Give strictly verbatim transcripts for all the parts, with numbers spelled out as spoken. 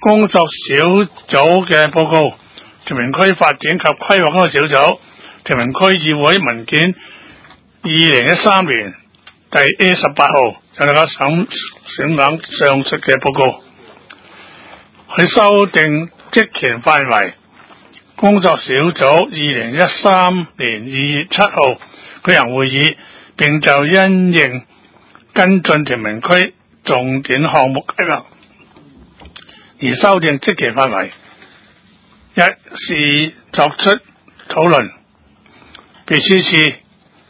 工作小組嘅報告，屯門區發展及規劃工作小組，屯門區議會文件二零一三年第 A 十八號，就大家審審諗上述嘅報告，去修訂職權範圍。工作小組二零一三年二月七號舉行會議，並就因應跟進屯門區重點項目計劃而修訂職權範圍。一是作出討論，秘書處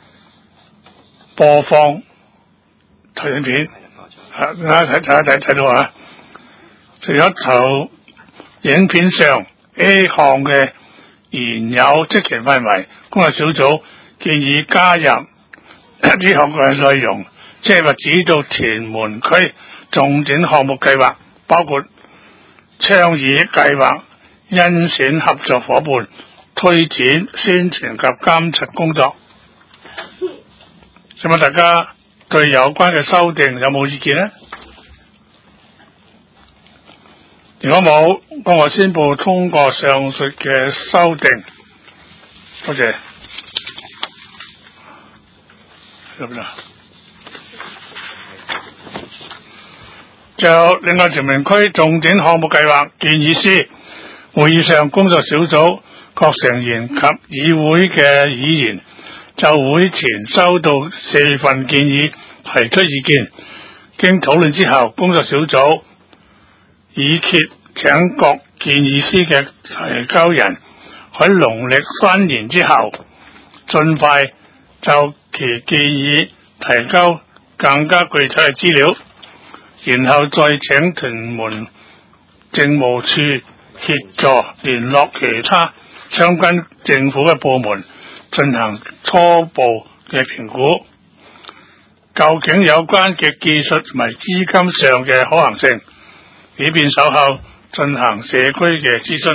播放投影片，啊，大家睇睇睇睇到啊！除咗投影片上 A 項嘅原有職權範圍，工作小組建議加入呢項嘅內容，即係話指導屯門區重點項目計劃，包括倡議計劃、甄選合作伙伴、推展宣傳及監察工作。請問大家對有關嘅修訂有冇意見呢？如果冇，咁我宣布通過上述嘅修訂。多謝。咁啦。就另外屯門區重點項目計劃建議書會議上，工作小組各成員及議會嘅議員就會前收到四份建議提出意見，經討論之後，工作小組已決請各建議書嘅提交人喺農曆新年之後盡快就其建議提交更加具體嘅資料，然後再請屯門政務處協助聯絡其他相關政府嘅部門進行初步嘅評估，究竟有關嘅技術同埋資金上嘅可行性，以便稍後進行社區嘅諮詢。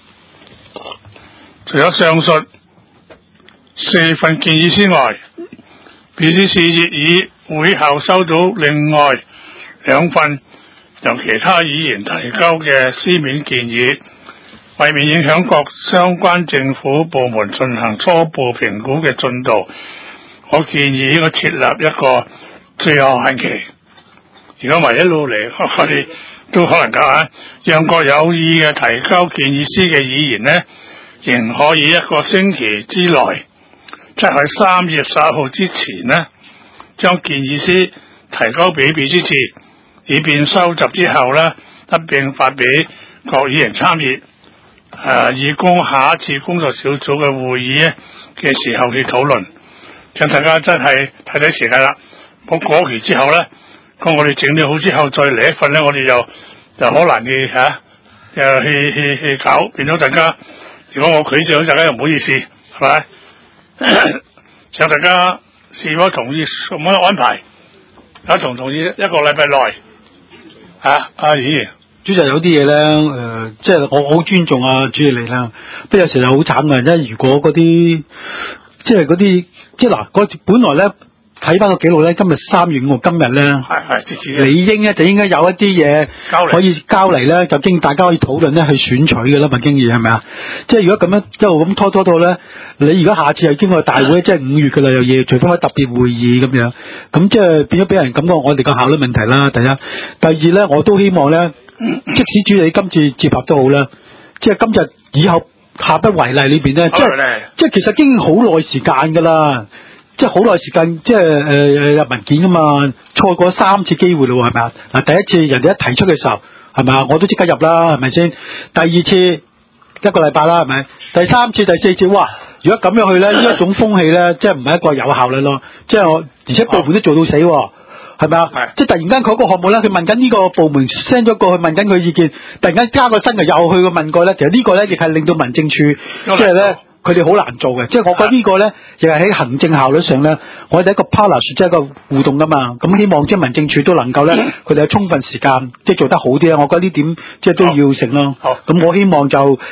除咗上述四份建議之外，秘書處亦以會後收到另外兩份由其他議員提交嘅書面建議，為免影響各相關政府部門進行初步評估嘅進度，我建議應該設立一個最後限期。如果唔係一路嚟，我哋都可能夠啊，讓各有意嘅提交建議書嘅議員呢，仍可以一個星期之內，即係三月十號之前呢，將建議書提交俾秘書處，以便收集之後呢，一並發俾各議員參與，誒、呃，以供下一次工作小組嘅會議咧嘅時候去討論。請大家真係睇睇時間啦，咁過期之後呢，咁我哋整理好之後再嚟一份呢，我哋就就好難去吓，又、啊、去去去搞，變咗大家。如果我拒絕咗，大家又唔好意思，係咪？請大家是否同意咁樣安排？大家同唔同意一個禮拜內？啊，阿議員， 主席有啲嘢咧，誒、呃，即係我好尊重啊，主席你啦。不過有時候好慘嘅，即係如果嗰啲，即係嗰啲，即係嗱，嗰本來咧。睇翻個記錄咧，今日三月五號今日咧， 係係理應咧就應該有一啲嘢可以交嚟咧，就經大家可以討論咧去選取嘅啦，麥經義係咪啊？即係如果咁樣一路咁拖拖到咧，你如果下次係經過大會，即係五月嘅啦，又要除非開特別會議咁樣，咁即係變咗俾人感覺我哋個效率問題啦。第一，第二咧，我都希望咧，即使主你今次接合都好啦，即係今日以後下不為例裏邊咧，即係即係其實已經好耐時間㗎啦。即係好耐時間，即係誒入文件噶嘛，錯過三次機會咯，係咪啊？嗱，第一次人哋一提出嘅時候，係咪啊？我都即刻入啦，係咪先？第二次一個禮拜啦，係咪？第三次、第四次，哇！如果咁樣去咧，呢一種風氣咧，即係唔係一個有效率咯。即係我，而且部門都做到死，係咪啊？即係突然間佢個項目咧，佢問緊呢個部門 send 咗過去問緊佢意見，突然間加個新嘅又去個問過咧，其實呢個咧亦係令到民政處即係咧。佢哋好難做嘅，即係我覺得呢個咧，亦係喺行政效率上咧，我哋一個 partnership 即係一個互動噶嘛。咁希望即係民政處都能夠咧，佢哋有充分時間即係做得好啲啊！我覺得呢點即係都要成咯。好，咁我希望就誒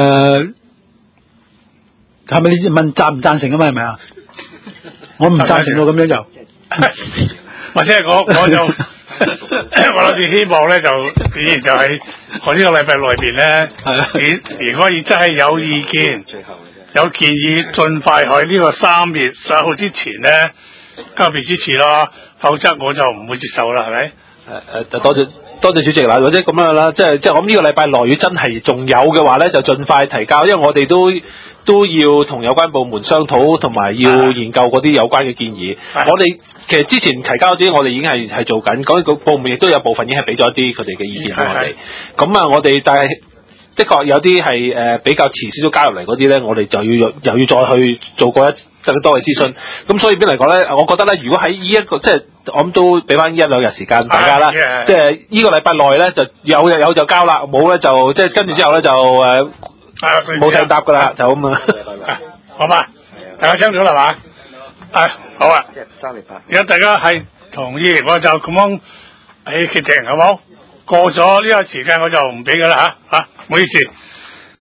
係咪你問贊唔贊成啊嘛？係咪啊？我唔贊成喎，咁樣就或者係我我就我諗住希望咧就，既然就喺我呢個禮拜內邊咧，你如果你真係有意見、有建議，盡快喺呢個三月十一號之前咧交俾支持咯，否則我就唔會接受啦，係咪？ 誒誒，多謝多謝主席啦，或者咁樣啦，即係即係我諗呢個禮拜內如果真係仲有嘅話咧，就盡快提交，因為我哋都都要同有關部門商討，同埋要研究嗰啲有關嘅建議。我哋其實之前提交嗰啲，我哋已經係係做緊，嗰個部門亦都有部分已經係俾咗啲佢哋嘅意見俾我哋。咁啊，我哋但係的確有啲係誒比較遲少少加入嚟嗰啲咧，我哋就要又要再去做過一更多嘅諮詢。咁所以邊嚟講咧，我覺得咧，如果喺呢一個即係我諗都俾翻呢一兩日時間大家啦，即係呢個禮拜內咧就有就有就交啦，冇咧就即係跟住之後咧就誒。冇聽答噶啦，就咁啊， 好嘛？大家聽咗啦嘛？係好啊。 即係三零八。 如果大家係同意，我就咁樣誒決定，好冇？過咗呢個時間我就唔俾噶啦吓吓，唔好意思。